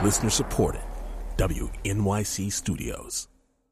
Listener supported. WNYC Studios.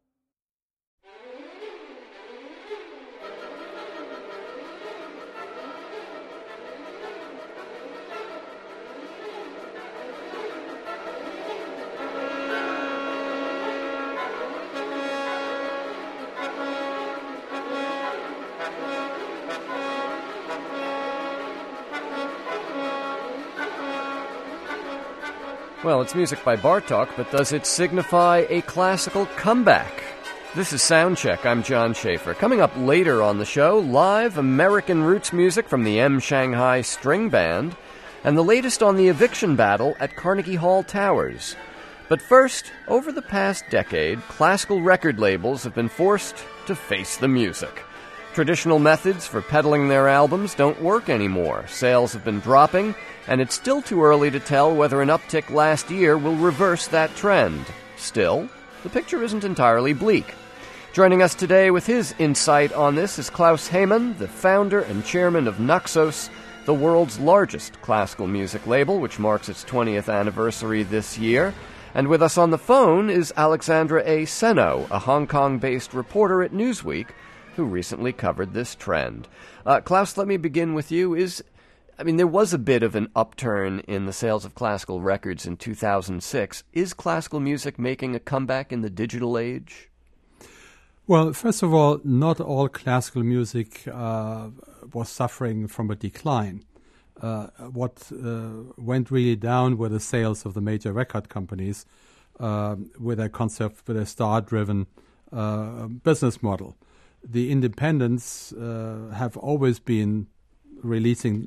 Well, it's music by Bartók, but does it signify a classical comeback? This is Soundcheck. I'm John Schaefer. Coming up later on the show, live American roots music from the M Shanghai String Band, and the latest on the eviction battle at Carnegie Hall Towers. But first, over the past decade, classical record labels have been forced to face the music. Traditional methods for peddling their albums don't work anymore. Sales have been dropping, and it's still too early to tell whether an uptick last year will reverse that trend. Still, the picture isn't entirely bleak. Joining us today with his insight on this is Klaus Heymann, the founder and chairman of Naxos, the world's largest classical music label, which marks its 20th anniversary this year. And with us on the phone is Alexandra A. Seno, a Hong Kong-based reporter at Newsweek, who recently covered this trend. Klaus, let me begin with you. There was a bit of an upturn in the sales of classical records in 2006. Is classical music making a comeback in the digital age? Well, first of all, not all classical music was suffering from a decline. What went really down were the sales of the major record companies with their concept, with their star-driven business model. The independents have always been releasing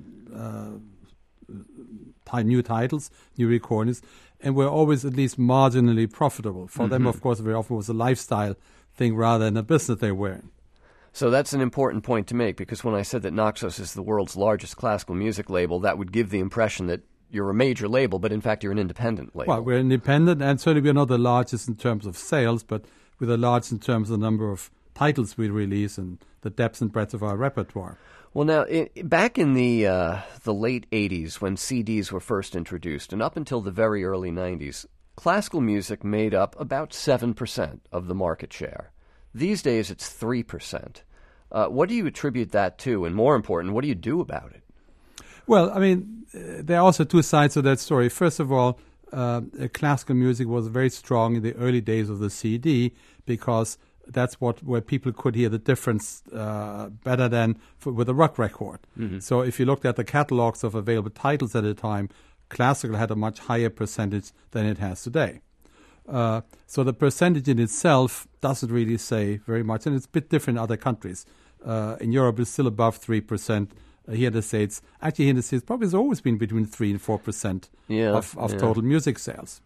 new titles, new recordings, and were always at least marginally profitable. For them, of course, very often was a lifestyle thing rather than a business they were in. So that's an important point to make, because when I said that Naxos is the world's largest classical music label, that would give the impression that you're a major label, but in fact you're an independent label. Well, we're independent, and certainly we're not the largest in terms of sales, but we're the largest in terms of the number of titles we release and the depth and breadth of our repertoire. Well, now, back in the late 80s, when CDs were first introduced, and up until the very early 90s, classical music made up about 7% of the market share. These days, it's 3%. What do you attribute that to? And more important, what do you do about it? Well, there are also two sides of that story. First of all, classical music was very strong in the early days of the CD because that's where people could hear the difference better than with a rock record. Mm-hmm. So if you looked at the catalogs of available titles at the time, classical had a much higher percentage than it has today. So the percentage in itself doesn't really say very much, and it's a bit different in other countries. In Europe, it's still above 3%. Here in the States, probably has always been between 3 and 4% of total music sales.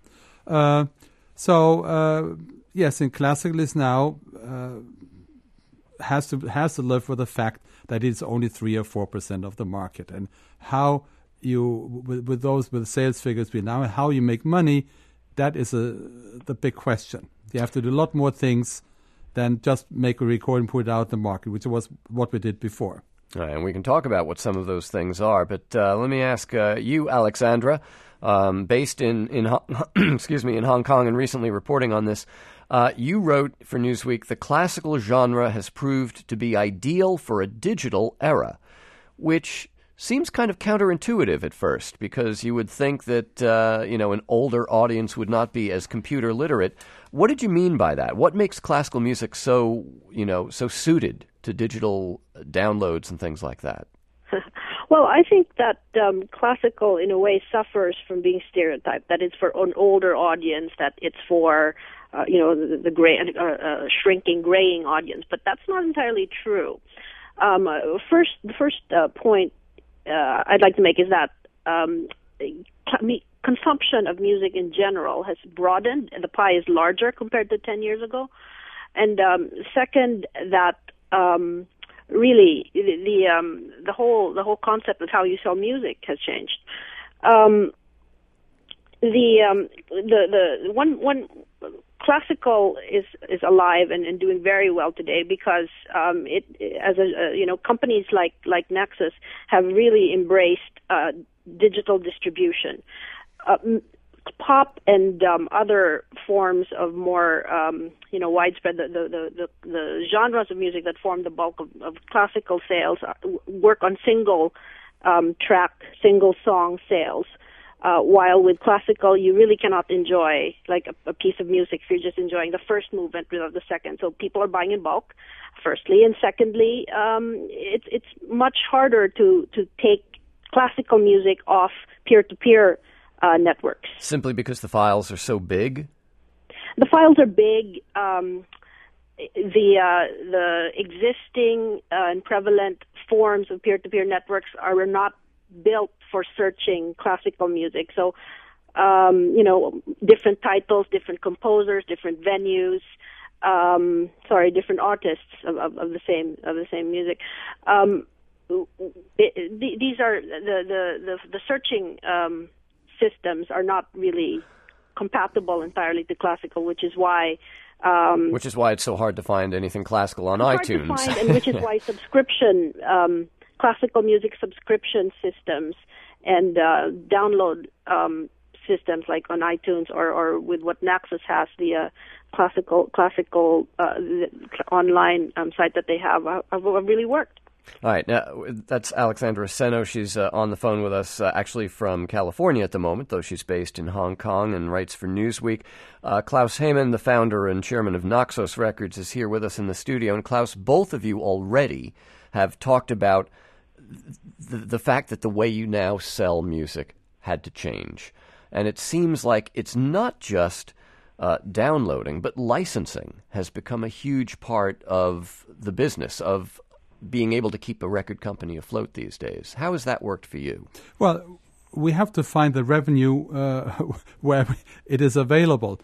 Yes, and classical is now has to live with the fact that it's only 3 or 4% of the market, and how you with sales figures now, how you make money, that is the big question. You have to do a lot more things than just make a record and put it out in the market, which was what we did before. All right, and we can talk about what some of those things are, but let me ask you, Alexandra, based in Hong Kong and recently reporting on this. You wrote for Newsweek, the classical genre has proved to be ideal for a digital era, which seems kind of counterintuitive at first, because you would think that an older audience would not be as computer literate. What did you mean by that? What makes classical music so suited to digital downloads and things like that? Well, I think that classical, in a way, suffers from being stereotyped. That it's for an older audience, that it's for the gray, shrinking, graying audience. But that's not entirely true. The first point I'd like to make is that consumption of music in general has broadened, and the pie is larger compared to 10 years ago. And second, that really the whole concept of how you sell music has changed. One classical is alive and doing very well today because companies like Naxos have really embraced digital distribution. pop and other forms of more widespread the genres of music that form the bulk of classical sales work on single song sales. While with classical, you really cannot enjoy like a piece of music if you're just enjoying the first movement without the second. So people are buying in bulk, firstly, and secondly, it's much harder to take classical music off peer-to-peer networks. Simply because the files are so big? The files are big. The existing and prevalent forms of peer-to-peer networks are not built for searching classical music. So, different titles, different composers, different venues, different artists of the same music. These are the searching systems are not really compatible entirely to classical, which is why it's so hard to find anything classical on iTunes. Hard to find, and which is why subscription classical music subscription systems and download systems like on iTunes or with what Naxos has, the classical the online site that they have really worked. All right, now that's Alexandra Seno. She's on the phone with us, actually from California at the moment, though she's based in Hong Kong and writes for Newsweek. Klaus Heyman, the founder and chairman of Naxos Records, is here with us in the studio. And Klaus, both of you already have talked about the fact that the way you now sell music had to change. And it seems like it's not just downloading, but licensing has become a huge part of the business of being able to keep a record company afloat these days. How has that worked for you? Well, we have to find the revenue where it is available.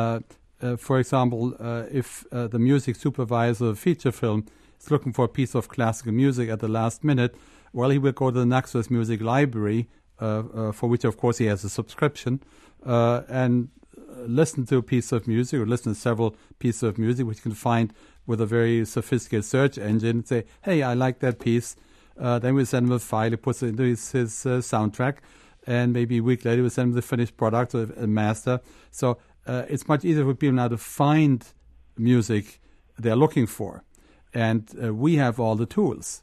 For example, if the music supervisor of a feature film is looking for a piece of classical music at the last minute, well, he will go to the Naxos Music Library, for which, of course, he has a subscription, and listen to a piece of music or listen to several pieces of music, which you can find with a very sophisticated search engine, and say, hey, I like that piece. Then we send him a file, he puts it into his soundtrack, and maybe a week later we send him the finished product or a master. So it's much easier for people now to find music they're looking for. And we have all the tools.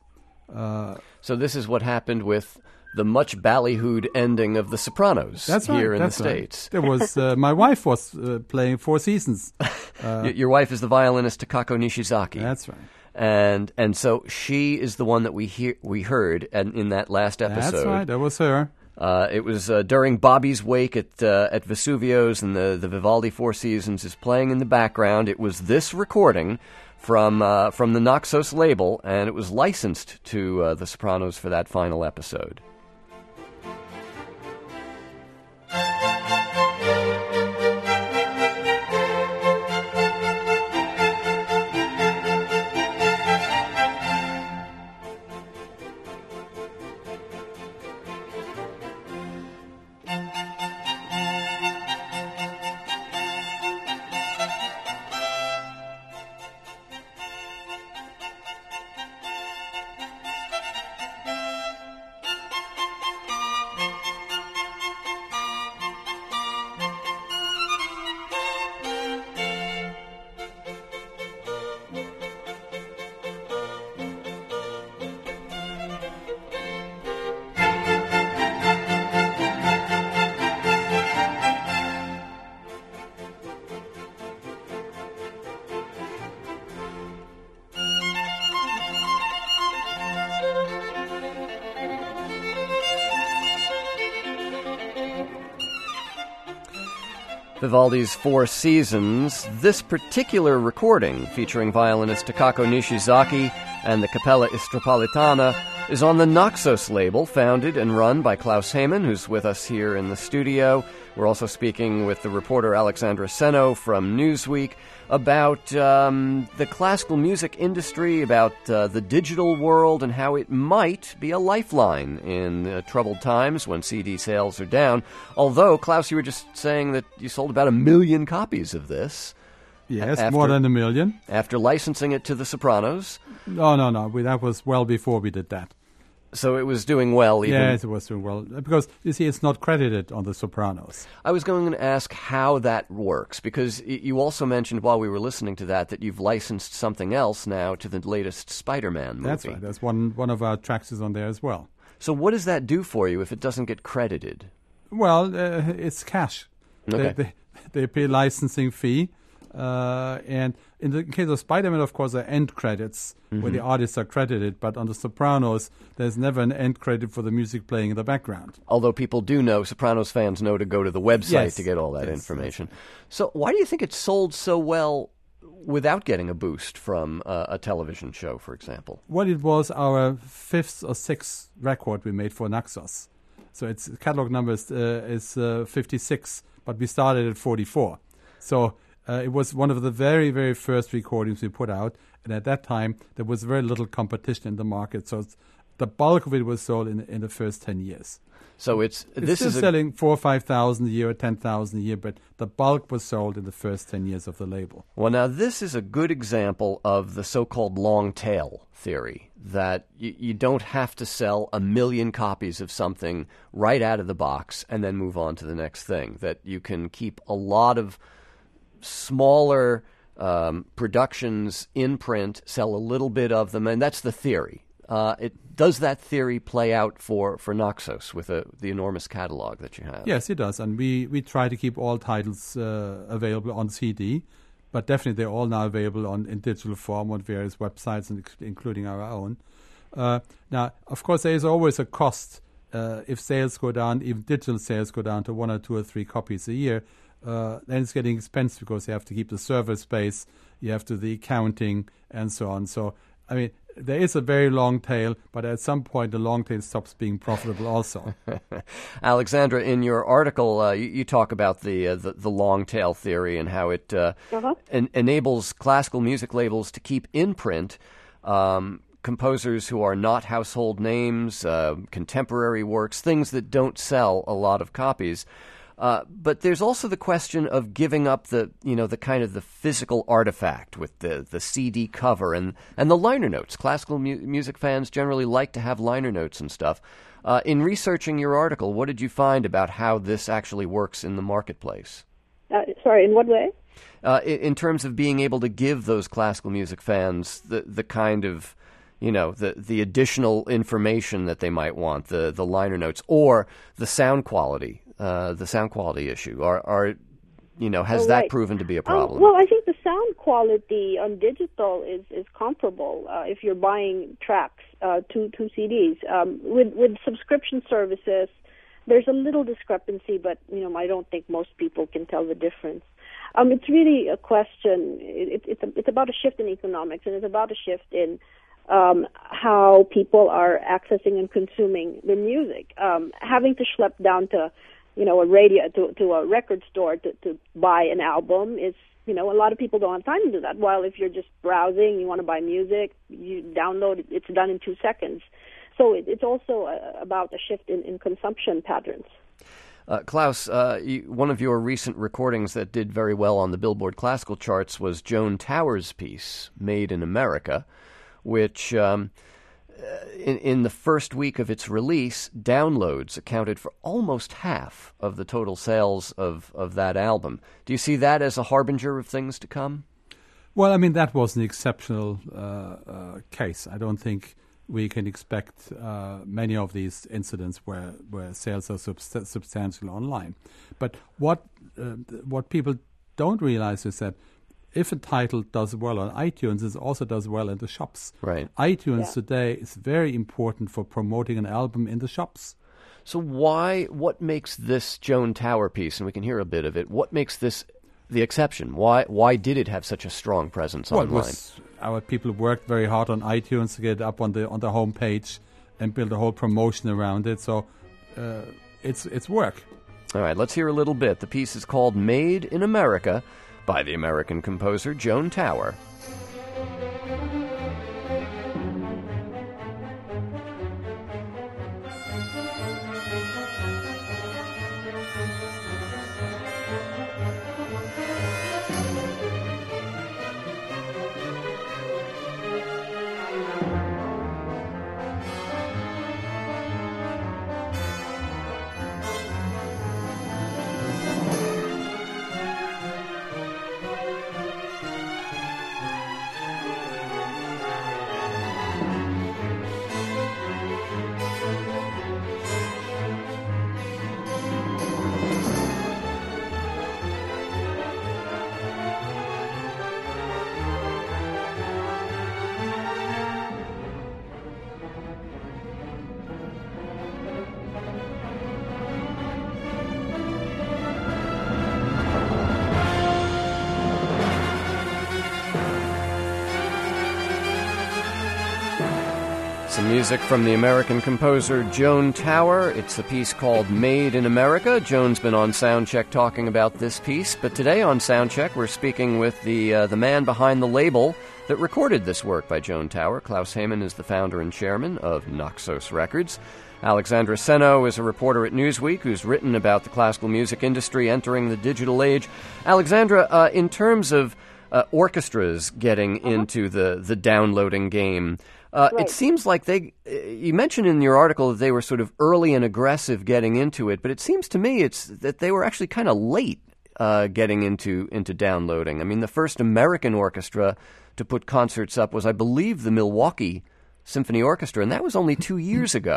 So this is what happened with the much ballyhooed ending of The Sopranos here in the States. There was my wife was playing Four Seasons. Your wife is the violinist Takako Nishizaki. That's right. And so she is the one that we heard in that last episode. That's right. That was her. It was during Bobby's wake at Vesuvio's, and the Vivaldi Four Seasons is playing in the background. It was this recording from the Naxos label, and it was licensed to The Sopranos for that final episode. Vivaldi's Four Seasons. This particular recording, featuring violinist Takako Nishizaki and the Capella Istropolitana, is on the Naxos label, founded and run by Klaus Heyman, who's with us here in the studio. We're also speaking with the reporter Alexandra Seno from Newsweek about the classical music industry, about the digital world, and how it might be a lifeline in troubled times when CD sales are down. Although, Klaus, you were just saying that you sold about 1 million copies of this. Yes, more than 1 million. After licensing it to The Sopranos. No. That was well before we did that. So it was doing well. Even Yes, it was doing well. Because, you see, it's not credited on The Sopranos. I was going to ask how that works, because you also mentioned while we were listening to that you've licensed something else now to the latest Spider-Man movie. That's right. That's one of our tracks is on there as well. So what does that do for you if it doesn't get credited? Well, it's cash. Okay. They pay licensing fee. And in the case of Spider-Man, of course, there are end credits where the artists are credited. But on The Sopranos, there's never an end credit for the music playing in the background. Although people do know, Sopranos fans know to go to the website to get all that information. So why do you think it sold so well without getting a boost from a television show, for example? Well, it was our fifth or sixth record we made for Naxos. So its catalog number is 56, but we started at 44. So it was one of the very, very first recordings we put out. And at that time, there was very little competition in the market. So the bulk of it was sold in the first 10 years. So it's still selling 4,000 or 5,000 a year or 10,000 a year, but the bulk was sold in the first 10 years of the label. Well, now this is a good example of the so-called long tail theory, that you don't have to sell 1 million copies of something right out of the box and then move on to the next thing, that you can keep a lot of smaller productions in print, sell a little bit of them, and that's the theory. Does that theory play out for Naxos with the enormous catalog that you have? Yes, it does. And we try to keep all titles available on CD, but definitely they're all now available in digital form on various websites, including our own. Now, of course, there is always a cost if sales go down, even digital sales go down to 1 or 2 or 3 copies a year. Then it's getting expensive because you have to keep the server space, you have to do the accounting, and so on. So, I mean, there is a very long tail, but at some point the long tail stops being profitable also. Alexandra, in your article, you talk about the long tail theory and how it enables classical music labels to keep in print composers who are not household names, contemporary works, things that don't sell a lot of copies. But there's also the question of giving up the kind of the physical artifact with the CD cover and the liner notes. Classical music fans generally like to have liner notes and stuff. In researching your article, what did you find about how this actually works in the marketplace? Sorry, in what way? In terms of being able to give those classical music fans the kind of the additional information that they might want, the liner notes, or the sound quality. The sound quality issue, has that proven to be a problem? Well, I think the sound quality on digital is comparable if you're buying tracks to CDs. With subscription services, there's a little discrepancy, but I don't think most people can tell the difference. It's really a question. It's about a shift in economics, and it's about a shift in how people are accessing and consuming the music. Having to schlep down to a radio to a record store to buy an album is, a lot of people don't have time to do that. While if you're just browsing, you want to buy music, you download it, it's done in 2 seconds. So it's also about a shift in consumption patterns. Klaus, one of your recent recordings that did very well on the Billboard classical charts was Joan Tower's piece, Made in America, which in the first week of its release, downloads accounted for almost half of the total sales of that album. Do you see that as a harbinger of things to come? Well, I mean, that was an exceptional case. I don't think we can expect many of these incidents where sales are substantial online. But what people don't realize is that if a title does well on iTunes, it also does well in the shops. Right. iTunes today is very important for promoting an album in the shops. So what makes this Joan Tower piece, and we can hear a bit of it, what makes this the exception? Why did it have such a strong presence online? Our people worked very hard on iTunes to get it up on the homepage and build a whole promotion around it. So it's work. All right, let's hear a little bit. The piece is called Made in America by the American composer Joan Tower. Music from the American composer Joan Tower. It's a piece called Made in America. Joan's been on Soundcheck talking about this piece, but today on Soundcheck we're speaking with the man behind the label that recorded this work by Joan Tower. Klaus Heymann is the founder and chairman of Naxos Records. Alexandra Seno is a reporter at Newsweek who's written about the classical music industry entering the digital age. Alexandra, in terms of orchestras getting into the downloading game, Right. It seems like you mentioned in your article that they were sort of early and aggressive getting into it, but it seems to me it's that they were actually kind of late getting into downloading. I mean, the first American orchestra to put concerts up was, I believe, the Milwaukee Symphony Orchestra, and that was only 2 years ago.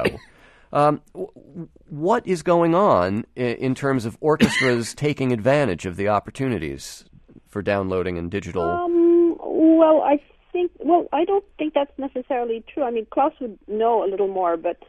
What is going on in terms of orchestras taking advantage of the opportunities for downloading and digital? I don't think that's necessarily true. I mean, Klaus would know a little more, but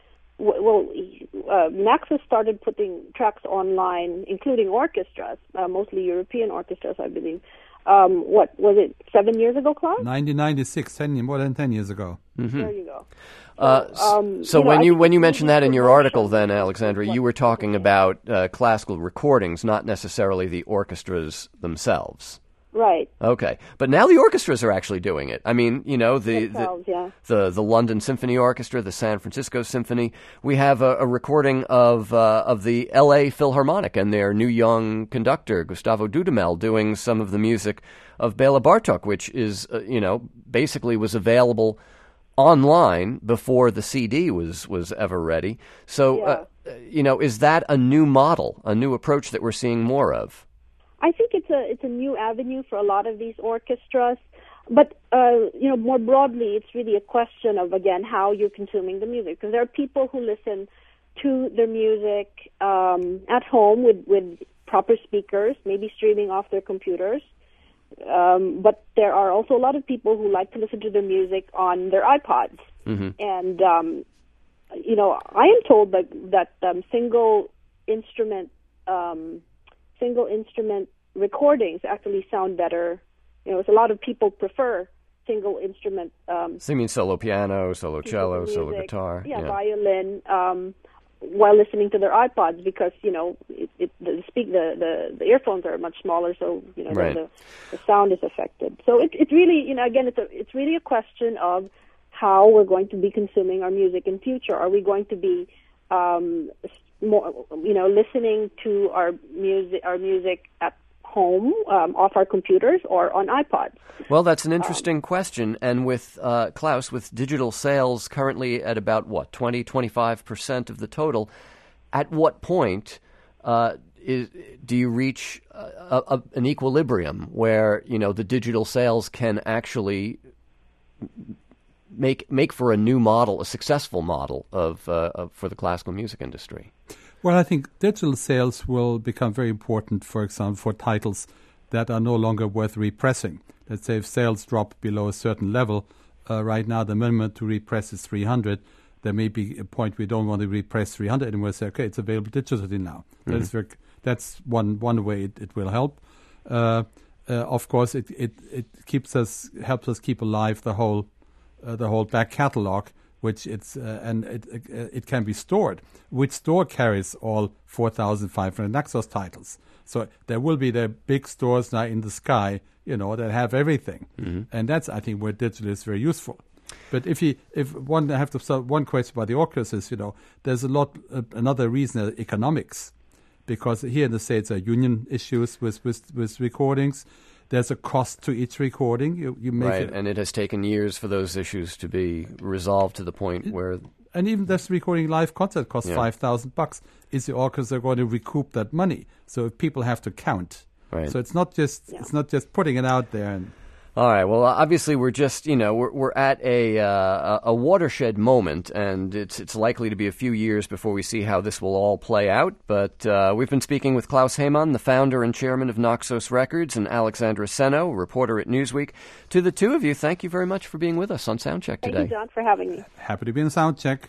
Naxos started putting tracks online, including orchestras, mostly European orchestras, I believe. What was it? 7 years ago, Klaus? 1996, more than 10 years ago. Mm-hmm. There you go. So when you mentioned that in your article, then, Alexandra, you were talking about classical recordings, not necessarily the orchestras themselves. Right. Okay, but now the orchestras are actually doing it. I mean, you know, the London Symphony Orchestra, the San Francisco Symphony. We have a recording of the L.A. Philharmonic and their new young conductor Gustavo Dudamel doing some of the music of Bela Bartok, which is basically was available online before the CD was ever ready. So is that a new model, a new approach that we're seeing more of? I think it's a new avenue for a lot of these orchestras, but more broadly, it's really a question of, again, how you're consuming the music, because there are people who listen to their music at home with proper speakers, maybe streaming off their computers, but there are also a lot of people who like to listen to their music on their iPods, and I am told that single instrument recordings actually sound better. It's a lot of people prefer single instrument. So you mean solo piano, solo cello, solo guitar? Yeah, violin, while listening to their iPods, because the earphones are much smaller, so right. the sound is affected. So it really, again, it's really a question of how we're going to be consuming our music in future. Are we going to be more, listening to our music at home, off our computers, or on iPods? Well, that's an interesting question. And with Klaus, with digital sales currently at about 20-25% of the total, at what point do you reach an equilibrium where the digital sales can actually make for a new model, a successful model for the classical music industry? Well, I think digital sales will become very important, for example, for titles that are no longer worth repressing. Let's say if sales drop below a certain level, right now the minimum to repress is 300. There may be a point we don't want to repress 300 anymore. Say, okay, it's available digitally now. Mm-hmm. That's one way it will help. Of course, it helps us keep alive the whole back catalog, which it can be stored. Which store carries all 4,500 Naxos titles? So there will be the big stores now in the sky, that have everything, and that's, I think, where digital is very useful. But one question about the orchestras is, there's another reason, economics, because here in the States there are union issues with recordings. There's a cost to each recording. You make right, and it has taken years for those issues to be resolved to the point where. And even this recording live concert costs $5,000. Is the orchestra going to recoup that money? So people have to count. Right. So it's not just putting it out there. And all right. Well, obviously, we're just we're at a watershed moment, and it's likely to be a few years before we see how this will all play out. But we've been speaking with Klaus Heymann, the founder and chairman of Naxos Records, and Alexandra Seno, reporter at Newsweek. To the two of you, thank you very much for being with us on Soundcheck today. Thank you, John, for having me. Happy to be in Soundcheck.